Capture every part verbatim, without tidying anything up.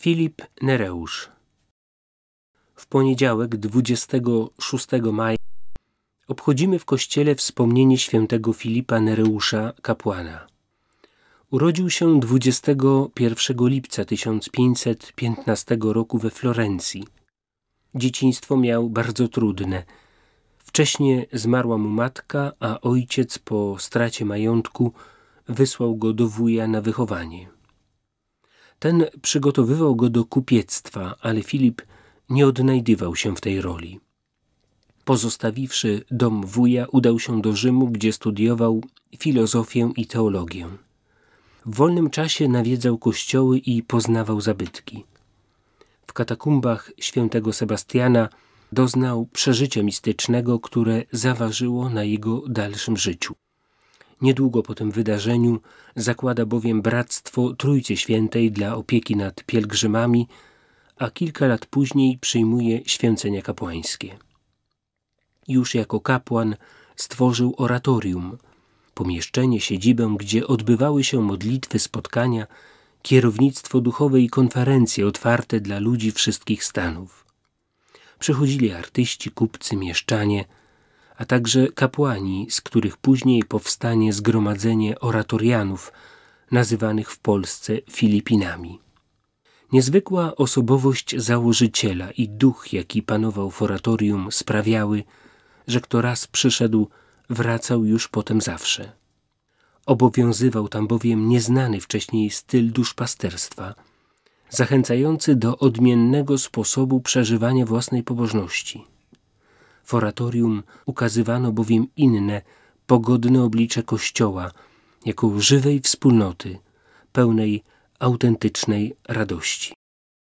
Filip Nereusz. W poniedziałek, dwudziestego szóstego maja, obchodzimy w kościele wspomnienie świętego Filipa Nereusza, kapłana. Urodził się dwudziestego pierwszego lipca tysiąc pięćset piętnastego roku we Florencji. Dzieciństwo miał bardzo trudne. Wcześnie zmarła mu matka, a ojciec po stracie majątku wysłał go do wuja na wychowanie. Ten przygotowywał go do kupiectwa, ale Filip nie odnajdywał się w tej roli. Pozostawiwszy dom wuja, udał się do Rzymu, gdzie studiował filozofię i teologię. W wolnym czasie nawiedzał kościoły i poznawał zabytki. W katakumbach świętego Sebastiana doznał przeżycia mistycznego, które zaważyło na jego dalszym życiu. Niedługo po tym wydarzeniu zakłada bowiem Bractwo Trójcy Świętej dla opieki nad pielgrzymami, a kilka lat później przyjmuje święcenia kapłańskie. Już jako kapłan stworzył oratorium, pomieszczenie, siedzibę, gdzie odbywały się modlitwy, spotkania, kierownictwo duchowe i konferencje otwarte dla ludzi wszystkich stanów. Przychodzili artyści, kupcy, mieszczanie, a także kapłani, z których później powstanie zgromadzenie oratorianów, nazywanych w Polsce Filipinami. Niezwykła osobowość założyciela i duch, jaki panował w oratorium, sprawiały, że kto raz przyszedł, wracał już potem zawsze. Obowiązywał tam bowiem nieznany wcześniej styl duszpasterstwa, zachęcający do odmiennego sposobu przeżywania własnej pobożności. W oratorium ukazywano bowiem inne, pogodne oblicze Kościoła, jako żywej wspólnoty, pełnej autentycznej radości.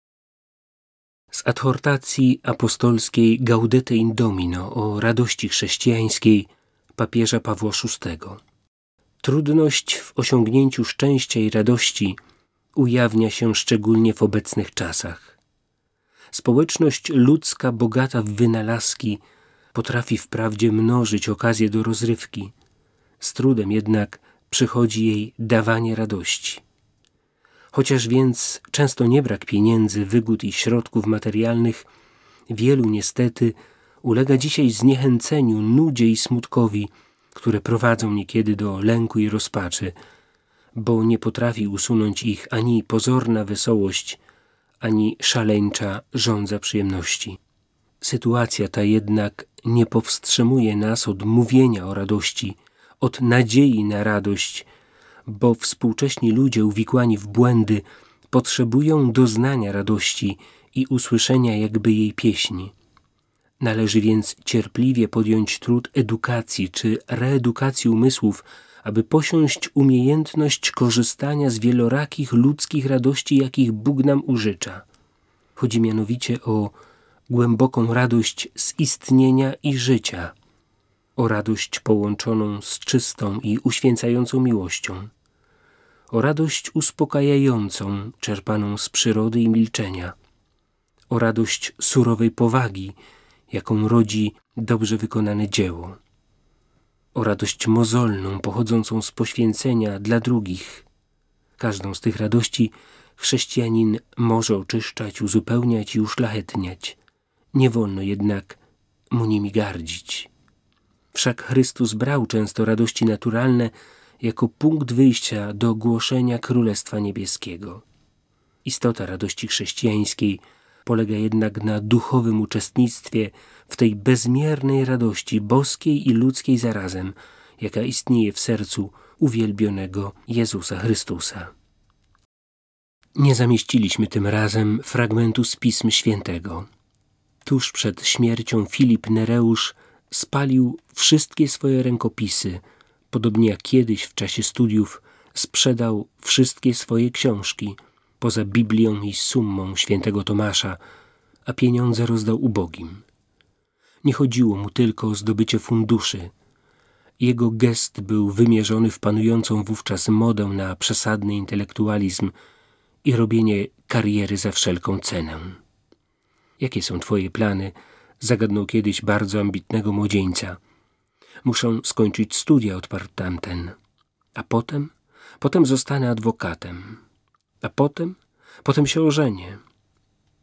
Z adhortacji apostolskiej Gaudete in Domino o radości chrześcijańskiej papieża Pawła szóstego. Trudność w osiągnięciu szczęścia i radości ujawnia się szczególnie w obecnych czasach. Społeczność ludzka bogata w wynalazki potrafi wprawdzie mnożyć okazje do rozrywki, z trudem jednak przychodzi jej dawanie radości. Chociaż więc często nie brak pieniędzy, wygód i środków materialnych, wielu niestety ulega dzisiaj zniechęceniu, nudzie i smutkowi, które prowadzą niekiedy do lęku i rozpaczy, bo nie potrafi usunąć ich ani pozorna wesołość, ani szaleńcza żądza przyjemności. Sytuacja ta jednak nie powstrzymuje nas od mówienia o radości, od nadziei na radość, bo współcześni ludzie uwikłani w błędy potrzebują doznania radości i usłyszenia jakby jej pieśni. Należy więc cierpliwie podjąć trud edukacji czy reedukacji umysłów, aby posiąść umiejętność korzystania z wielorakich ludzkich radości, jakich Bóg nam użycza. Chodzi mianowicie o głęboką radość z istnienia i życia, o radość połączoną z czystą i uświęcającą miłością, o radość uspokajającą, czerpaną z przyrody i milczenia, o radość surowej powagi, jaką rodzi dobrze wykonane dzieło, o radość mozolną, pochodzącą z poświęcenia dla drugich. Każdą z tych radości chrześcijanin może oczyszczać, uzupełniać i uszlachetniać. Nie wolno jednak mu nimi gardzić. Wszak Chrystus brał często radości naturalne jako punkt wyjścia do głoszenia Królestwa Niebieskiego. Istota radości chrześcijańskiej polega jednak na duchowym uczestnictwie w tej bezmiernej radości boskiej i ludzkiej zarazem, jaka istnieje w sercu uwielbionego Jezusa Chrystusa. Nie zamieściliśmy tym razem fragmentu z Pism Świętego. Tuż przed śmiercią Filip Nereusz spalił wszystkie swoje rękopisy, podobnie jak kiedyś w czasie studiów sprzedał wszystkie swoje książki, poza Biblią i Summą świętego Tomasza, a pieniądze rozdał ubogim. Nie chodziło mu tylko o zdobycie funduszy. Jego gest był wymierzony w panującą wówczas modę na przesadny intelektualizm i robienie kariery za wszelką cenę. Jakie są twoje plany? Zagadnął kiedyś bardzo ambitnego młodzieńca. Muszę skończyć studia, odparł tamten. A potem? Potem zostanę adwokatem. A potem? Potem się ożenię.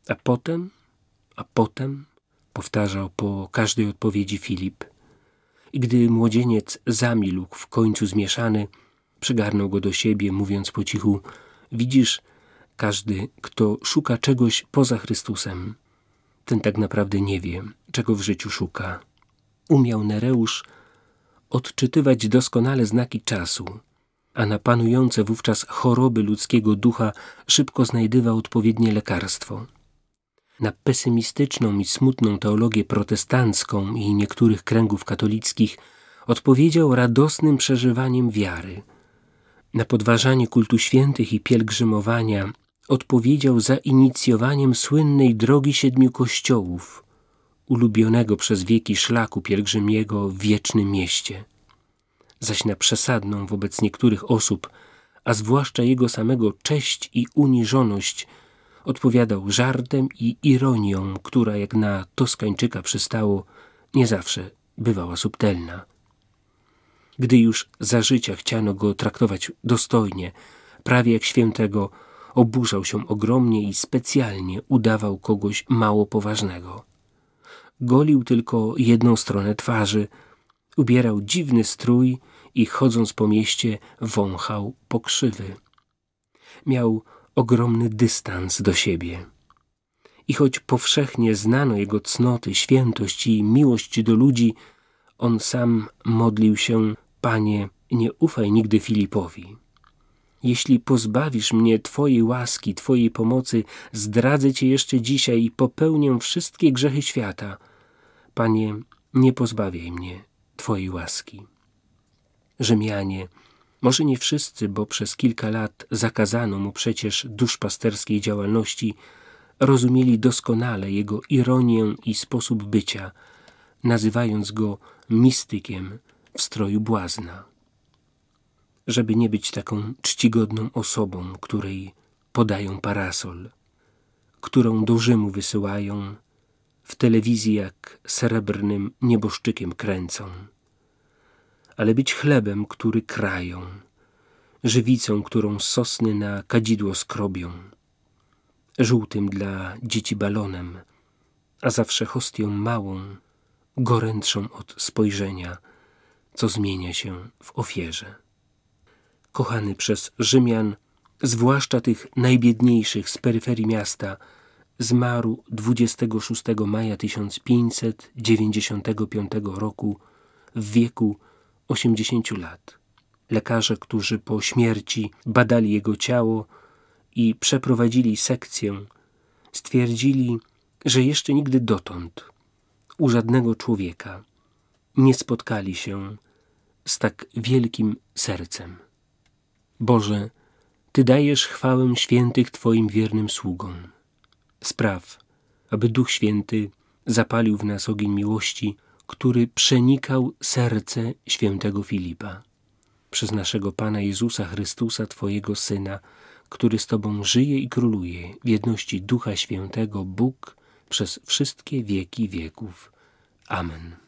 A potem, a potem, powtarzał po każdej odpowiedzi Filip. I gdy młodzieniec zamilkł, w końcu zmieszany, przygarnął go do siebie, mówiąc po cichu: widzisz, każdy, kto szuka czegoś poza Chrystusem, ten tak naprawdę nie wie, czego w życiu szuka. Umiał Nereusz odczytywać doskonale znaki czasu, a na panujące wówczas choroby ludzkiego ducha szybko znajdywał odpowiednie lekarstwo. Na pesymistyczną i smutną teologię protestancką i niektórych kręgów katolickich odpowiedział radosnym przeżywaniem wiary. Na podważanie kultu świętych i pielgrzymowania odpowiedział zainicjowaniem słynnej drogi siedmiu kościołów, ulubionego przez wieki szlaku pielgrzymiego w wiecznym mieście. Zaś na przesadną wobec niektórych osób, a zwłaszcza jego samego cześć i uniżoność, odpowiadał żartem i ironią, która, jak na Toskańczyka przystało, nie zawsze bywała subtelna. Gdy już za życia chciano go traktować dostojnie, prawie jak świętego, oburzał się ogromnie i specjalnie udawał kogoś mało poważnego. Golił tylko jedną stronę twarzy, ubierał dziwny strój i chodząc po mieście wąchał pokrzywy. Miał ogromny dystans do siebie. I choć powszechnie znano jego cnoty, świętość i miłość do ludzi, on sam modlił się: Panie, nie ufaj nigdy Filipowi. Jeśli pozbawisz mnie Twojej łaski, Twojej pomocy, zdradzę Cię jeszcze dzisiaj i popełnię wszystkie grzechy świata. Panie, nie pozbawiaj mnie Twojej łaski. Rzymianie, może nie wszyscy, bo przez kilka lat zakazano mu przecież duszpasterskiej działalności, rozumieli doskonale jego ironię i sposób bycia, nazywając go mistykiem w stroju błazna. Żeby nie być taką czcigodną osobą, której podają parasol, którą do Rzymu wysyłają, w telewizji jak srebrnym nieboszczykiem kręcą, ale być chlebem, który krają, żywicą, którą z sosny na kadzidło skrobią, żółtym dla dzieci balonem, a zawsze hostią małą, gorętszą od spojrzenia, co zmienia się w ofierze. Kochany przez Rzymian, zwłaszcza tych najbiedniejszych z peryferii miasta, zmarł dwudziestego szóstego maja tysiąc pięćset dziewięćdziesiątego piątego roku w wieku osiemdziesięciu lat. Lekarze, którzy po śmierci badali jego ciało i przeprowadzili sekcję, stwierdzili, że jeszcze nigdy dotąd u żadnego człowieka nie spotkali się z tak wielkim sercem. Boże, Ty dajesz chwałę świętych Twoim wiernym sługom. Spraw, aby Duch Święty zapalił w nas ogień miłości, który przenikał serce świętego Filipa. Przez naszego Pana Jezusa Chrystusa, Twojego Syna, który z Tobą żyje i króluje w jedności Ducha Świętego, Bóg przez wszystkie wieki wieków. Amen.